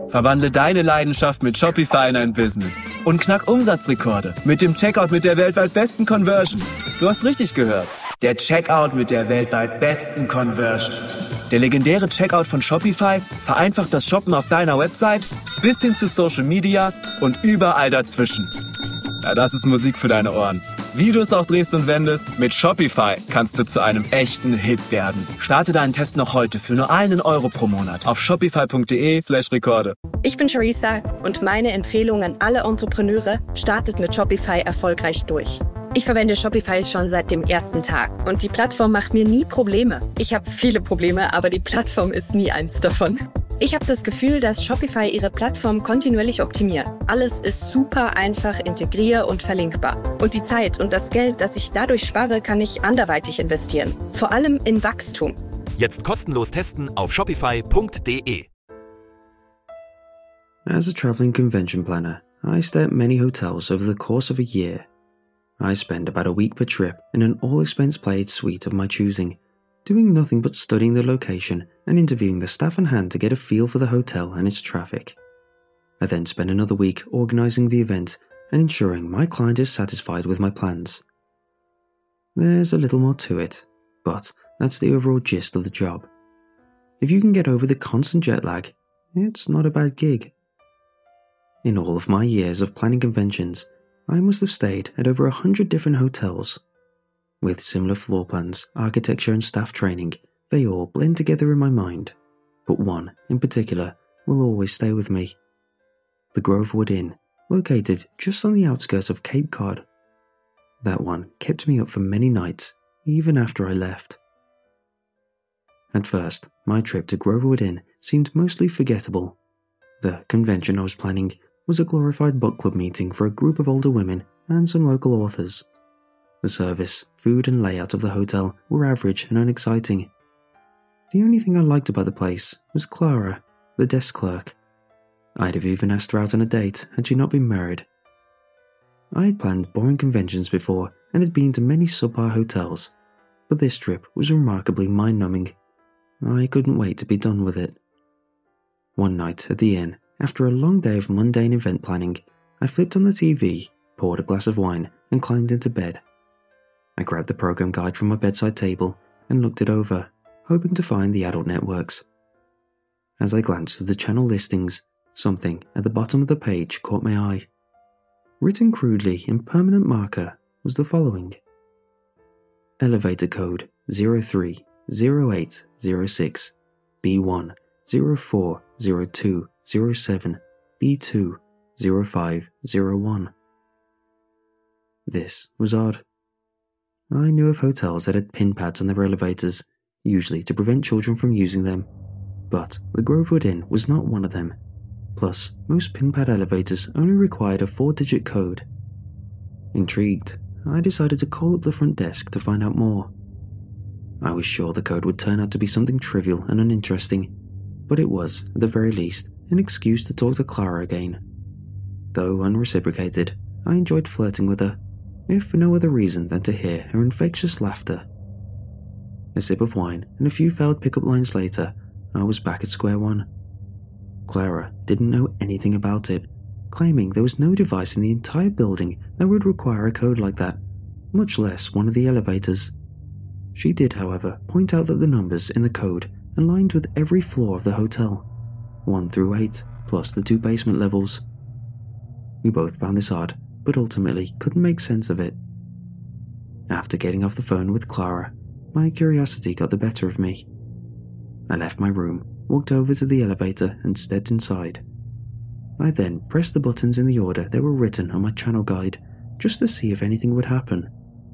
Verwandle deine Leidenschaft mit Shopify in ein Business und knack Umsatzrekorde mit dem Checkout mit der weltweit besten Conversion. Du hast richtig gehört. Der Checkout mit der weltweit besten Conversion. Der legendäre Checkout von Shopify vereinfacht das Shoppen auf deiner Website bis hin zu Social Media und überall dazwischen. Ja, das ist Musik für deine Ohren. Wie du es auch drehst und wendest, mit Shopify kannst du zu einem echten Hit werden. Starte deinen Test noch heute für nur €1 pro Monat auf shopify.de/Rekorde. Ich bin Charissa und meine Empfehlung an alle Entrepreneure: startet mit Shopify erfolgreich durch. Ich verwende Shopify schon seit dem ersten Tag und die Plattform macht mir nie Probleme. Ich habe viele Probleme, aber die Plattform ist nie eins davon. Ich habe das Gefühl, dass Shopify ihre Plattform kontinuierlich optimiert. Alles ist super einfach integrier- und verlinkbar. Und die Zeit und das Geld, das ich dadurch spare, kann ich anderweitig investieren. Vor allem in Wachstum. Jetzt kostenlos testen auf shopify.de. As a traveling convention planner, I stay at many hotels over the course of a year. I spend about a week per trip in an all-expense-paid suite of my choosing, doing nothing but studying the location and interviewing the staff on hand to get a feel for the hotel and its traffic. I then spend another week organising the event and ensuring my client is satisfied with my plans. There's a little more to it, but that's the overall gist of the job. If you can get over the constant jet lag, it's not a bad gig. In all of my years of planning conventions, I must have stayed at over 100 different hotels. With similar floor plans, architecture and staff training, they all blend together in my mind, but one, in particular, will always stay with me. The Grovewood Inn, located just on the outskirts of Cape Cod. That one kept me up for many nights, even after I left. At first, my trip to Grovewood Inn seemed mostly forgettable. The convention I was planning was a glorified book club meeting for a group of older women and some local authors. The service, food and layout of the hotel were average and unexciting. The only thing I liked about the place was Clara, the desk clerk. I'd have even asked her out on a date had she not been married. I had planned boring conventions before and had been to many subpar hotels, but this trip was remarkably mind-numbing. I couldn't wait to be done with it. One night at the inn, after a long day of mundane event planning, I flipped on the TV, poured a glass of wine, and climbed into bed. I grabbed the program guide from my bedside table and looked it over, hoping to find the adult networks. As I glanced at the channel listings, something at the bottom of the page caught my eye. Written crudely in permanent marker was the following: Elevator code 030806 B1 040207 B2 0501. This was odd. I knew of hotels that had pin pads on their elevators, usually to prevent children from using them, but the Grovewood Inn was not one of them. Plus, most pin pad elevators only required a 4-digit code. Intrigued, I decided to call up the front desk to find out more. I was sure the code would turn out to be something trivial and uninteresting, but it was, at the very least, an excuse to talk to Clara again. Though unreciprocated, I enjoyed flirting with her, if for no other reason than to hear her infectious laughter. A sip of wine and a few failed pickup lines later, I was back at square one. Clara didn't know anything about it, claiming there was no device in the entire building that would require a code like that, much less one of the elevators. She did, however, point out that the numbers in the code aligned with every floor of the hotel, 1 through 8, plus the 2 basement levels. We both found this odd, but ultimately couldn't make sense of it. After getting off the phone with Clara, my curiosity got the better of me. I left my room, walked over to the elevator and stepped inside. I then pressed the buttons in the order that were written on my channel guide, just to see if anything would happen.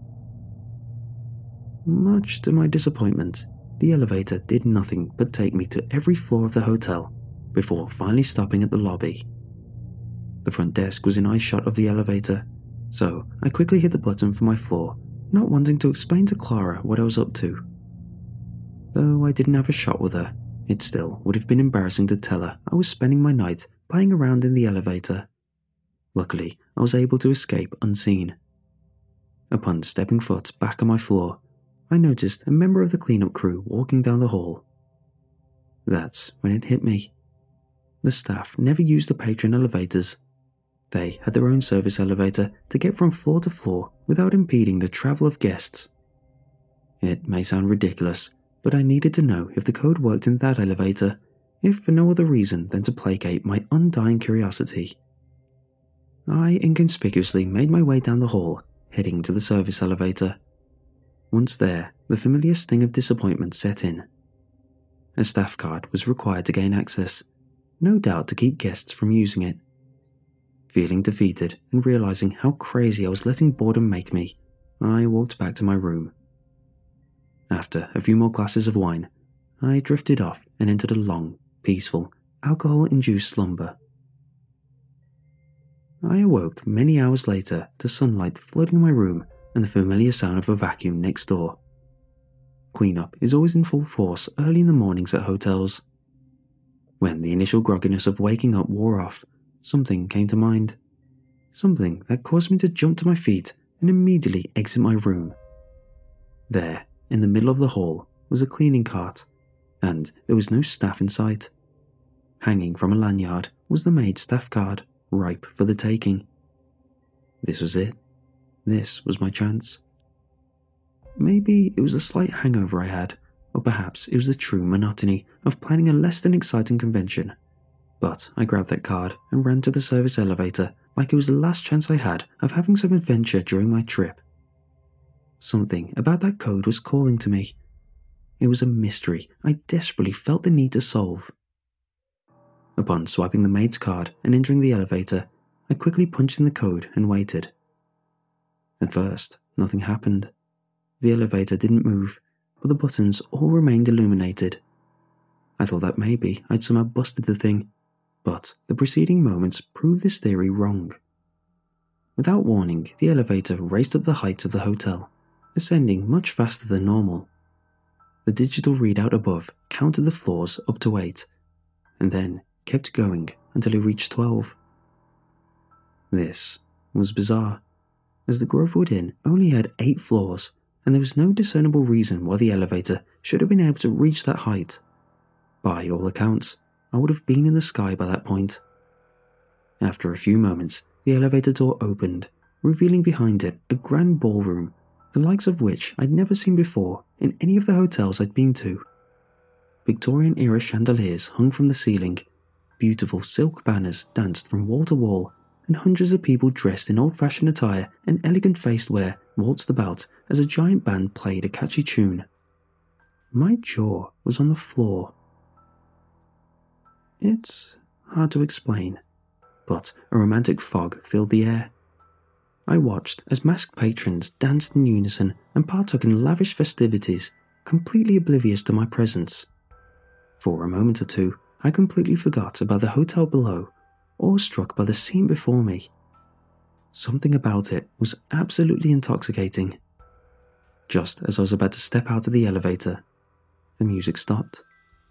Much to my disappointment, the elevator did nothing but take me to every floor of the hotel, before finally stopping at the lobby. The front desk was in eyeshot of the elevator, so I quickly hit the button for my floor, not wanting to explain to Clara what I was up to. Though I didn't have a shot with her, it still would have been embarrassing to tell her I was spending my night playing around in the elevator. Luckily, I was able to escape unseen. Upon stepping foot back on my floor, I noticed a member of the cleanup crew walking down the hall. That's when it hit me. the staff never used the patron elevators. They had their own service elevator to get from floor to floor without impeding the travel of guests. It may sound ridiculous, but I needed to know if the code worked in that elevator, if for no other reason than to placate my undying curiosity. I inconspicuously made my way down the hall, heading to the service elevator. Once there, the familiar sting of disappointment set in. A staff card was required to gain access, no doubt to keep guests from using it. Feeling defeated and realizing how crazy I was letting boredom make me, I walked back to my room. After a few more glasses of wine, I drifted off and entered a long, peaceful, alcohol-induced slumber. I awoke many hours later to sunlight flooding my room and the familiar sound of a vacuum next door. Cleanup is always in full force early in the mornings at hotels. When the initial grogginess of waking up wore off, something came to mind. Something that caused me to jump to my feet and immediately exit my room. There, in the middle of the hall, was a cleaning cart, and there was no staff in sight. Hanging from a lanyard was the maid's staff card, ripe for the taking. This was it. This was my chance. Maybe it was a slight hangover I had, or perhaps it was the true monotony of planning a less than exciting convention. But I grabbed that card and ran to the service elevator like it was the last chance I had of having some adventure during my trip. Something about that code was calling to me. It was a mystery I desperately felt the need to solve. Upon swiping the maid's card and entering the elevator, I quickly punched in the code and waited. At first, nothing happened. The elevator didn't move, but the buttons all remained illuminated. I thought that maybe I'd somehow busted the thing, but the preceding moments proved this theory wrong. Without warning, the elevator raced up the heights of the hotel, ascending much faster than normal. The digital readout above counted the floors up to 8, and then kept going until it reached 12. This was bizarre, as the Grovewood Inn only had 8 floors, and there was no discernible reason why the elevator should have been able to reach that height. By all accounts, I would have been in the sky by that point. After a few moments, the elevator door opened, revealing behind it a grand ballroom, the likes of which I'd never seen before in any of the hotels I'd been to. Victorian-era chandeliers hung from the ceiling, beautiful silk banners danced from wall to wall, and hundreds of people dressed in old-fashioned attire and elegant faced wear waltzed about as a giant band played a catchy tune. My jaw was on the floor. It's hard to explain, but a romantic fog filled the air. I watched as masked patrons danced in unison and partook in lavish festivities, completely oblivious to my presence. For a moment or two, I completely forgot about the hotel below, awestruck by the scene before me. Something about it was absolutely intoxicating. Just as I was about to step out of the elevator, the music stopped.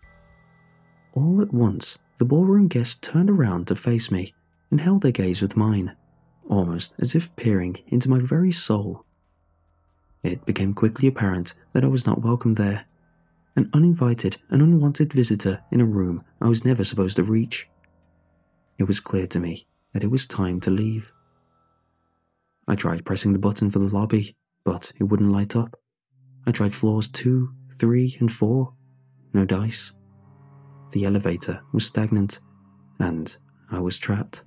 All at once, the ballroom guests turned around to face me and held their gaze with mine, almost as if peering into my very soul. It became quickly apparent that I was not welcome there, an uninvited and unwanted visitor in a room I was never supposed to reach. It was clear to me that it was time to leave. I tried pressing the button for the lobby, but it wouldn't light up. I tried floors 2, 3, and 4. No dice. The elevator was stagnant, and I was trapped.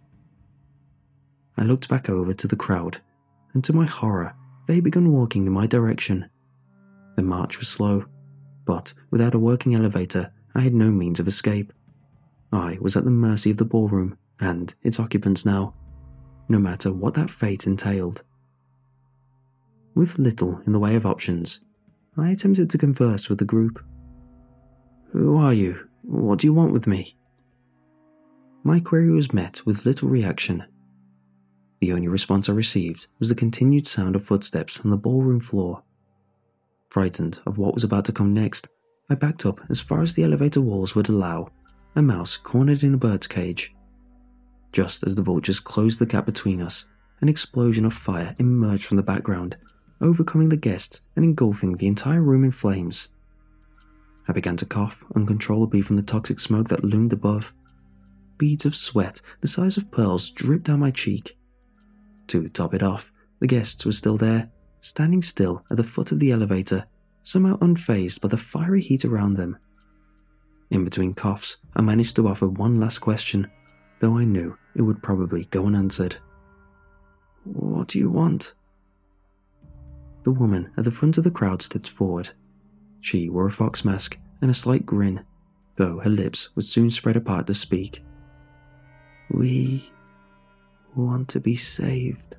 I looked back over to the crowd, and to my horror, they began walking in my direction. The march was slow, but without a working elevator, I had no means of escape. I was at the mercy of the ballroom and its occupants now, no matter what that fate entailed. With little in the way of options, I attempted to converse with the group. "Who are you? What do you want with me?" My query was met with little reaction. The only response I received was the continued sound of footsteps on the ballroom floor. Frightened of what was about to come next, I backed up as far as the elevator walls would allow, a mouse cornered in a bird's cage. Just as the vultures closed the gap between us, an explosion of fire emerged from the background, overcoming the guests and engulfing the entire room in flames. I began to cough uncontrollably from the toxic smoke that loomed above. beads of sweat the size of pearls dripped down my cheek. To top it off, the guests were still there, standing still at the foot of the elevator, somehow unfazed by the fiery heat around them. In between coughs, I managed to offer one last question, though I knew it would probably go unanswered. "What do you want?" The woman at the front of the crowd stepped forward. She wore a fox mask and a slight grin, though her lips would soon spread apart to speak. "We want to be saved."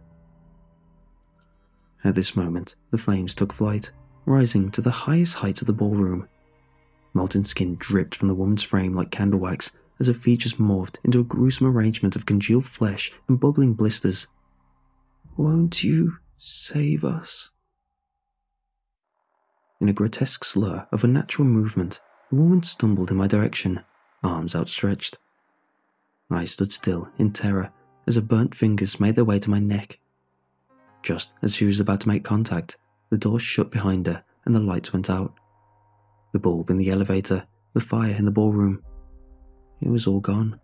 At this moment, the flames took flight, rising to the highest heights of the ballroom. Molten skin dripped from the woman's frame like candle wax as her features morphed into a gruesome arrangement of congealed flesh and bubbling blisters. "Won't you save us?" In a grotesque slur of unnatural movement, the woman stumbled in my direction, arms outstretched. I stood still in terror as her burnt fingers made their way to my neck. Just as she was about to make contact, the door shut behind her and the lights went out. The bulb in the elevator, the fire in the ballroom. It was all gone.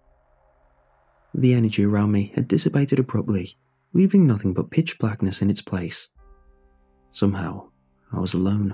The energy around me had dissipated abruptly, leaving nothing but pitch blackness in its place. Somehow, I was alone.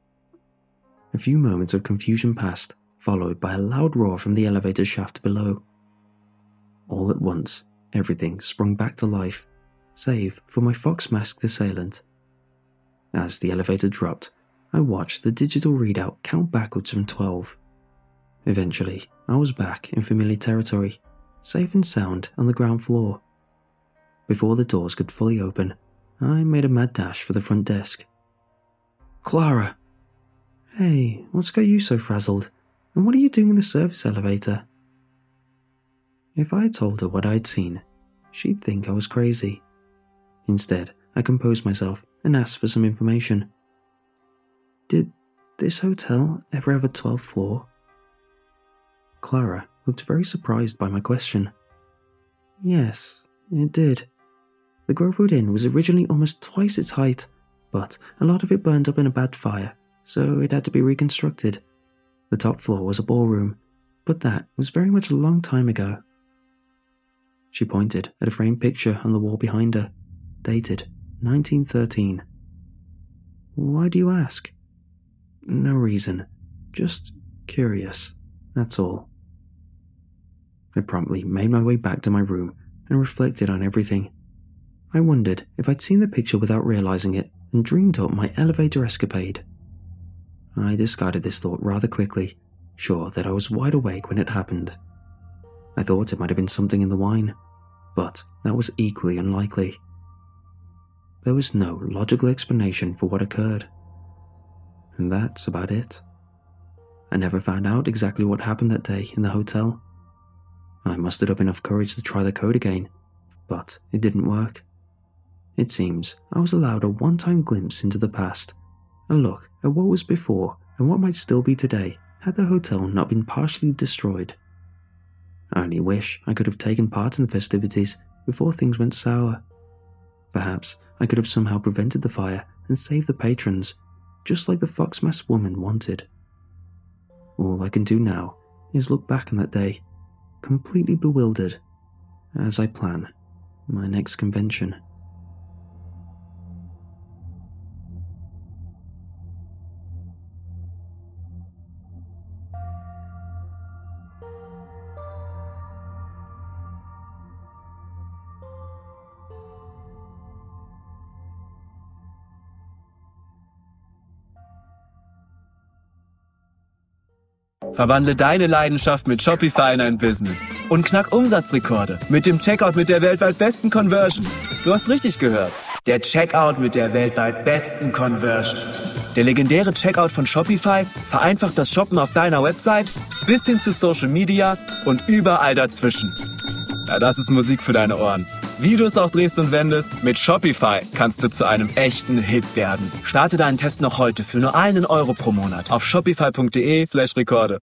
A few moments of confusion passed, followed by a loud roar from the elevator shaft below. All at once, everything sprung back to life, save for my fox-masked assailant. As the elevator dropped, I watched the digital readout count backwards from 12. Eventually, I was back in familiar territory, safe and sound on the ground floor. Before the doors could fully open, I made a mad dash for the front desk. "Clara! Hey, what's got you so frazzled? And what are you doing in the service elevator?" If I had told her what I had seen, she'd think I was crazy. Instead, I composed myself and asked for some information. "Did this hotel ever have a 12th floor?" Clara looked very surprised by my question. "Yes, it did. The Grovewood Inn was originally almost twice its height, but a lot of it burned up in a bad fire, so it had to be reconstructed. The top floor was a ballroom, but that was very much a long time ago." She pointed at a framed picture on the wall behind her, dated 1913. "Why do you ask?" "No reason. Just curious, that's all." I promptly made my way back to my room and reflected on everything. I wondered if I'd seen the picture without realizing it and dreamed up my elevator escapade. I discarded this thought rather quickly, sure that I was wide awake when it happened. I thought it might have been something in the wine, but that was equally unlikely. There was no logical explanation for what occurred. And that's about it. I never found out exactly what happened that day in the hotel. I mustered up enough courage to try the code again, but it didn't work. It seems I was allowed a one-time glimpse into the past, a look at what was before and what might still be today had the hotel not been partially destroyed. I only wish I could have taken part in the festivities before things went sour. Perhaps I could have somehow prevented the fire and saved the patrons, just like the fox-masked woman wanted. All I can do now is look back on that day, completely bewildered, as I plan my next convention. Verwandle deine Leidenschaft mit Shopify in ein Business und knack Umsatzrekorde mit dem Checkout mit der weltweit besten Conversion. Du hast richtig gehört. Der Checkout mit der weltweit besten Conversion. Der legendäre Checkout von Shopify vereinfacht das Shoppen auf deiner Website bis hin zu Social Media und überall dazwischen. Ja, das ist Musik für deine Ohren. Wie du es auch drehst und wendest, mit Shopify kannst du zu einem echten Hit werden. Starte deinen Test noch heute für nur €1 pro Monat auf shopify.de/Rekorde.